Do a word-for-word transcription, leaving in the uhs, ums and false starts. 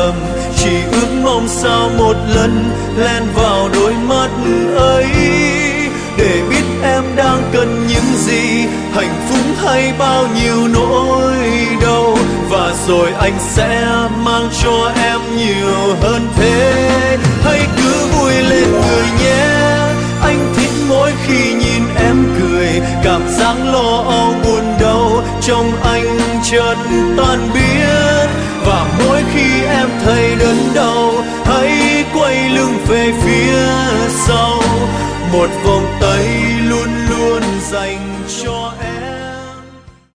thầm, chỉ ước mong sao một lần len vào đôi mắt ấy, để biết em đang cần những gì, hạnh phúc hay bao nhiêu nỗi đau, và rồi anh sẽ mang cho em nhiều hơn thế. Hãy cứ vui lên người nhé, anh thích mỗi khi nhìn em cười, cảm giác lo âu buồn đau trong anh chợt tan biến. Và mỗi khi em thấy đớn đau, hãy quay lưng về phía sau, một vòng